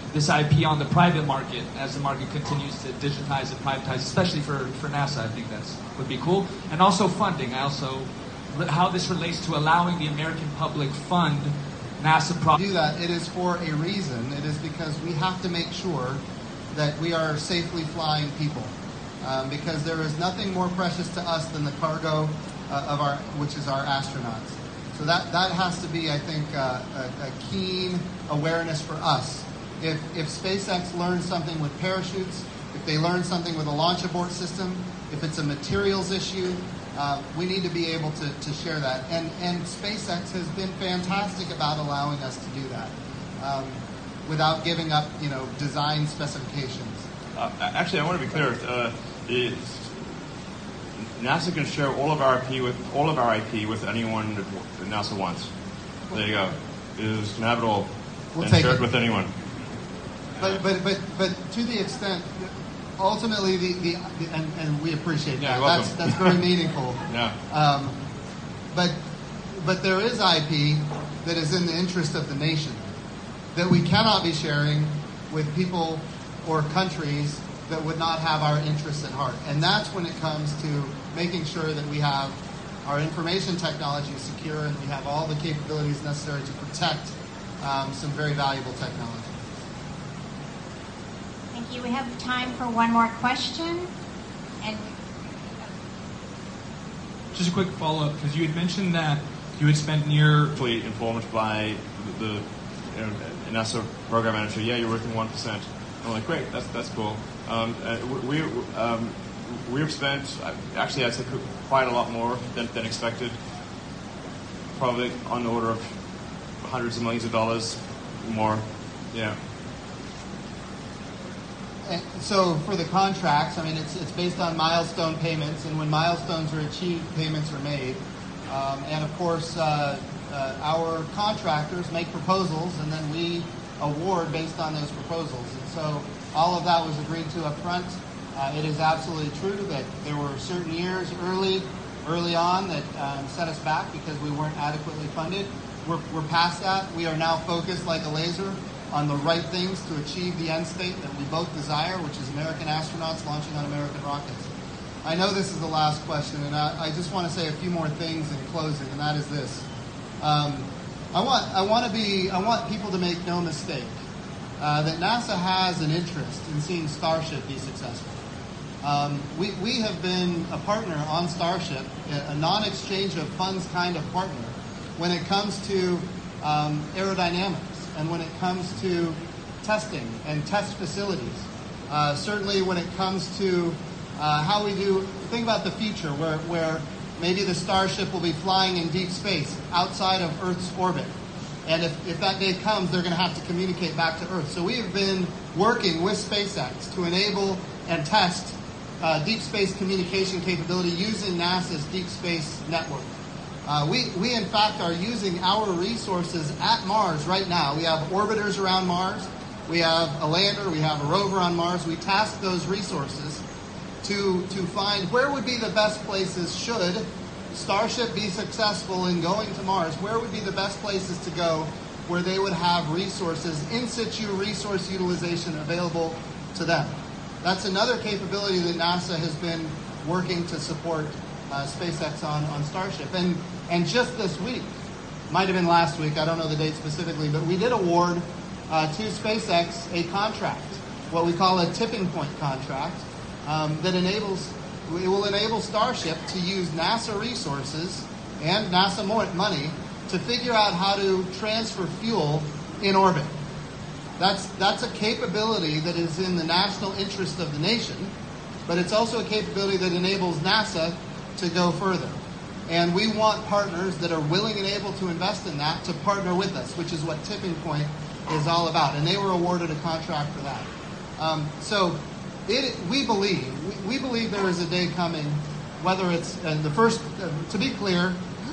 Speaker 13: this I P on the private market as the market continues to digitize and privatize, especially for, for NASA. I think that's would be cool. And also funding. I also how this relates to allowing the American public fund NASA pro-
Speaker 1: do that. It is for a reason. It is because we have to make sure that we are safely flying people, um, because there is nothing more precious to us than the cargo uh, of our, which is our astronauts. So that that has to be, I think, uh, a, a keen awareness for us. If if SpaceX learns something with parachutes, if they learn something with a launch abort system, if it's a materials issue, uh, we need to be able to, to share that. And and SpaceX has been fantastic about allowing us to do that, um, without giving up, you know, design specifications.
Speaker 2: Uh, actually, I want to be clear. Uh, the, NASA can share all of our I P with all of our I P with anyone that NASA wants. There you go. You just can have it all
Speaker 1: We'll
Speaker 2: and
Speaker 1: take
Speaker 2: share it
Speaker 1: it.
Speaker 2: with anyone.
Speaker 1: But but but but to the extent, ultimately, the, the, the and, and we appreciate
Speaker 2: Yeah,
Speaker 1: that.
Speaker 2: you're
Speaker 1: That's
Speaker 2: welcome.
Speaker 1: that's very meaningful.
Speaker 2: Yeah.
Speaker 1: Um, but but there is I P that is in the interest of the nation that we cannot be sharing with people or countries that would not have our interests at heart. And that's when it comes to making sure that we have our information technology secure and we have all the capabilities necessary to protect um, some very valuable technology.
Speaker 4: Thank you. We have time for one more question. And
Speaker 6: Just a quick follow-up, because you had mentioned that you had spent near...
Speaker 2: Fully informed by the, the you know, NASA program manager. Yeah, you're working one percent. I'm like, great, that's that's cool. Um, uh, we um, we've spent actually I'd say quite a lot more than, than expected. Probably on the order of hundreds of millions of dollars more. Yeah.
Speaker 1: And so for the contracts, I mean, it's it's based on milestone payments, and when milestones are achieved, payments are made. Um, and of course, uh, uh, our contractors make proposals, and then we award based on those proposals. And so all of that was agreed to up front. Uh, it is absolutely true that there were certain years early, early on that um, set us back because we weren't adequately funded. We're, we're past that. We are now focused like a laser on the right things to achieve the end state that we both desire, which is American astronauts launching on American rockets. I know this is the last question, and I, I just want to say a few more things in closing, and that is this. Um, I want I want to be I want people to make no mistake uh, that NASA has an interest in seeing Starship be successful. Um, we we have been a partner on Starship, a non-exchange of funds kind of partner, when it comes to um, aerodynamics and when it comes to testing and test facilities. Uh, certainly when it comes to uh, how we do, think about the future where, where maybe the Starship will be flying in deep space outside of Earth's orbit. And if, if that day comes, they're going to have to communicate back to Earth. So we have been working with SpaceX to enable and test uh, deep space communication capability using NASA's Deep Space Network. Uh, we, we, in fact, are using our resources at Mars right now. We have orbiters around Mars. We have a lander. We have a rover on Mars. We task those resources to, to find where would be the best places should Starship be successful in going to Mars. Where would be the best places to go where they would have resources, in situ resource utilization available to them. That's another capability that NASA has been working to support uh, SpaceX on, on Starship. And, and just this week, might have been last week, I don't know the date specifically, but we did award uh, to SpaceX a contract, what we call a tipping point contract, um, that enables, it will enable Starship to use NASA resources and NASA money to figure out how to transfer fuel in orbit. That's, that's a capability that is in the national interest of the nation, but it's also a capability that enables NASA to go further. And we want partners that are willing and able to invest in that to partner with us, which is what Tipping Point is all about. And they were awarded a contract for that. Um, so it, we believe, we, we believe there is a day coming, whether it's uh, the first, uh, to be clear,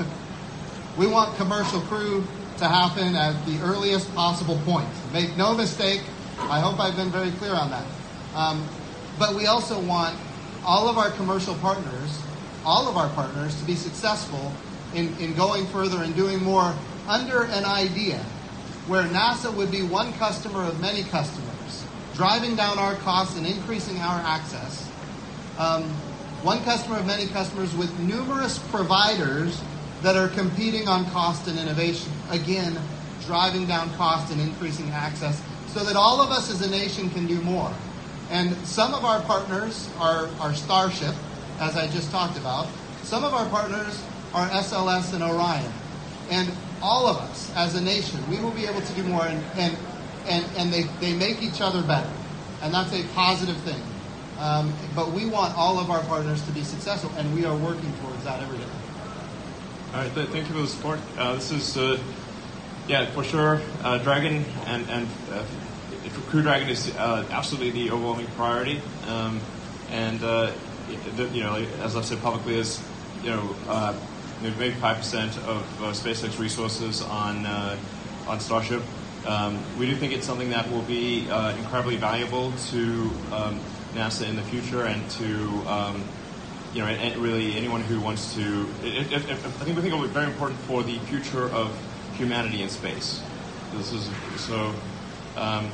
Speaker 1: we want commercial crew to happen at the earliest possible point. Make no mistake, I hope I've been very clear on that. Um, but we also want all of our commercial partners, all of our partners to be successful in, in going further and doing more under an idea where NASA would be one customer of many customers, driving down our costs and increasing our access. Um, one customer of many customers with numerous providers that are competing on cost and innovation. Again, driving down cost and increasing access so that all of us as a nation can do more. And some of our partners are, are Starship, as I just talked about. Some of our partners are S L S and Orion. And all of us as a nation, we will be able to do more, and, and, and, and they, they make each other better. And that's a positive thing. Um, but we want all of our partners to be successful, and we are working towards that every day.
Speaker 2: All right, th- thank you for the support. Uh, this is, uh, yeah, for sure, uh, Dragon and, and uh, Crew Dragon is uh, absolutely the overwhelming priority. Um, and, uh, the, you know, as I've said publicly, is, you know, uh, maybe five percent of uh, SpaceX resources on uh, on Starship. Um, we do think it's something that will be uh, incredibly valuable to um, NASA in the future, and to um, you know, and, and really anyone who wants to. It, it, it, I think we think it will be very important for the future of humanity in space. This is so, um,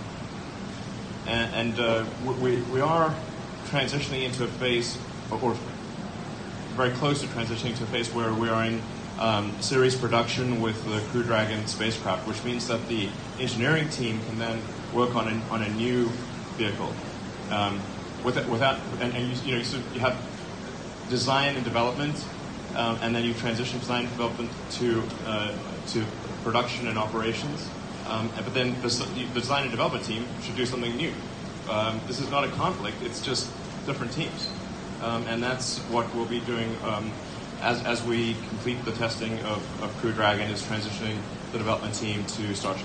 Speaker 2: and, and uh, we we are transitioning into a phase, or, or very close to transitioning to a phase where we are in um, series production with the Crew Dragon spacecraft, which means that the engineering team can then work on a, on a new vehicle. Um, without, without and, and you, you know, so you have design and development, um, and then you transition design and development to uh, to production and operations. Um, but then the, the design and development team should do something new. Um, this is not a conflict; it's just different teams. Um, and that's what we'll be doing um, as, as we complete the testing of, of Crew Dragon, is transitioning the development team to Starship.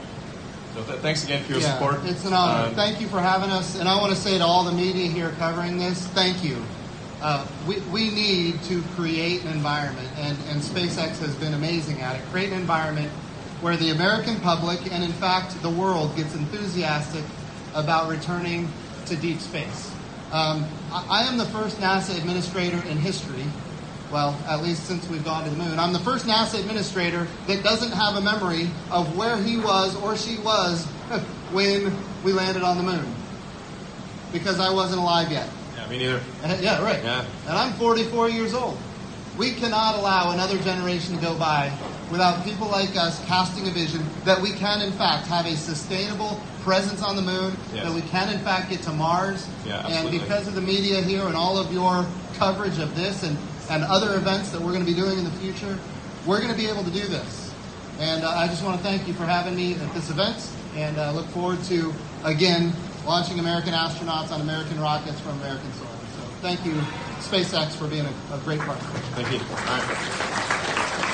Speaker 2: So th- thanks again for your
Speaker 1: yeah,
Speaker 2: support.
Speaker 1: It's an honor.
Speaker 2: Um,
Speaker 1: thank you for having us. And I want to say to all the media here covering this, thank you. Uh, we, we need to create an environment, and, and SpaceX has been amazing at it, create an environment where the American public, and in fact the world, gets enthusiastic about returning to deep space. Um, I, I am the first NASA administrator in history, well, at least since we've gone to the moon. I'm the first NASA administrator that doesn't have a memory of where he was or she was when we landed on the moon, because I wasn't alive yet.
Speaker 2: Yeah, me neither.
Speaker 1: And, yeah, right.
Speaker 2: Yeah.
Speaker 1: And I'm forty-four years old. We cannot allow another generation to go by without people like us casting a vision that we can, in fact, have a sustainable presence on the moon,
Speaker 2: yes.
Speaker 1: that we can, in fact, get to Mars.
Speaker 2: Yeah,
Speaker 1: and
Speaker 2: absolutely.
Speaker 1: because of the media here and all of your coverage of this and, and other events that we're going to be doing in the future, we're going to be able to do this. And uh, I just want to thank you for having me at this event, and uh, look forward to, again, launching American astronauts on American rockets from American soil. So thank you, SpaceX, for being a, a great partner.
Speaker 2: Thank you. All right.